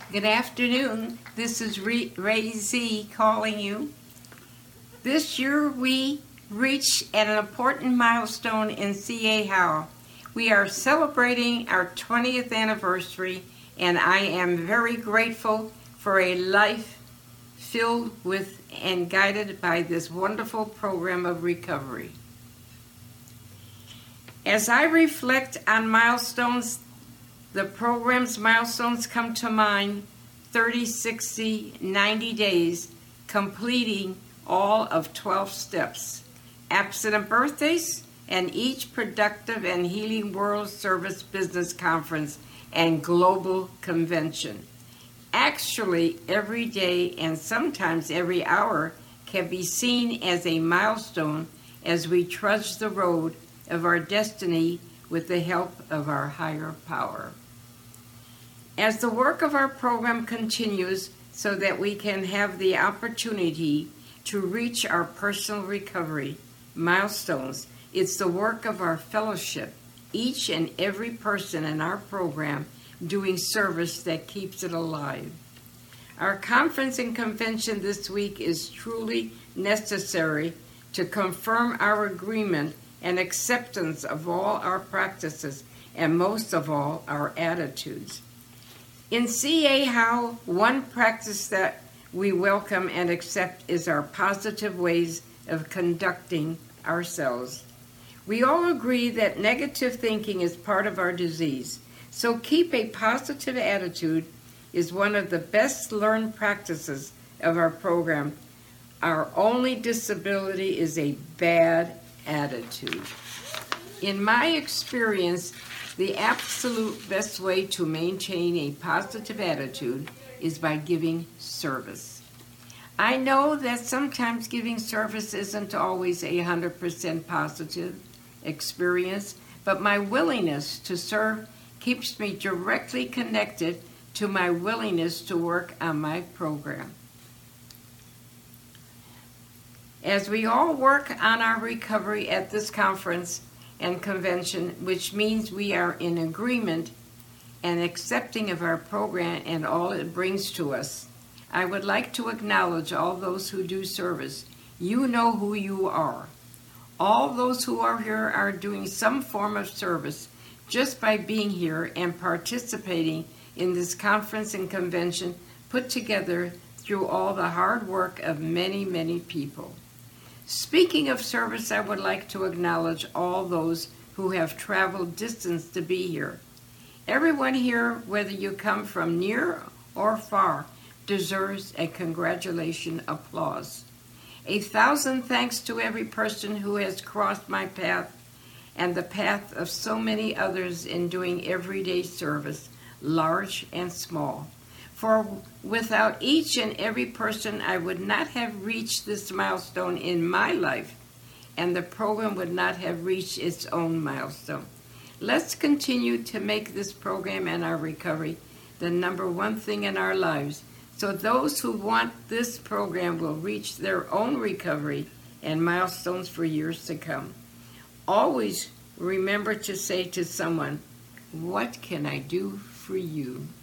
Good afternoon. This is Ray Z calling you. This year we reached an important milestone in CA Howe. We are celebrating our 20th anniversary, and I am very grateful for a life filled with and guided by this wonderful program of recovery. As I reflect on milestones, the program's milestones come to mind: 30, 60, 90 days, completing all of 12 steps, absent birthdays, and each productive and healing World Service Business Conference and Global Convention. Actually, every day and sometimes every hour can be seen as a milestone as we trudge the road of our destiny with the help of our higher power. As the work of our program continues so that we can have the opportunity to reach our personal recovery milestones, it's the work of our fellowship, each and every person in our program doing service that keeps it alive. Our conference and convention this week is truly necessary to confirm our agreement and acceptance of all our practices and most of all our attitudes. In CA Howe, one practice that we welcome and accept is our positive ways of conducting ourselves. We all agree that negative thinking is part of our disease, so keep a positive attitude is one of the best learned practices of our program. Our only disability is a bad attitude. In my experience, the absolute best way to maintain a positive attitude is by giving service. I know that sometimes giving service isn't always a 100% positive experience, but my willingness to serve keeps me directly connected to my willingness to work on my program. As we all work on our recovery at this conference and convention, which means we are in agreement and accepting of our program and all it brings to us, I would like to acknowledge all those who do service. You know who you are. All those who are here are doing some form of service just by being here and participating in this conference and convention put together through all the hard work of many, many people. Speaking of service, I would like to acknowledge all those who have traveled distance to be here. Everyone here, whether you come from near or far, deserves a congratulation applause. 1,000 thanks to every person who has crossed my path and the path of so many others in doing everyday service, large and small. For without each and every person, I would not have reached this milestone in my life, and the program would not have reached its own milestone. Let's continue to make this program and our recovery the number one thing in our lives, so those who want this program will reach their own recovery and milestones for years to come. Always remember to say to someone, "What can I do for you?"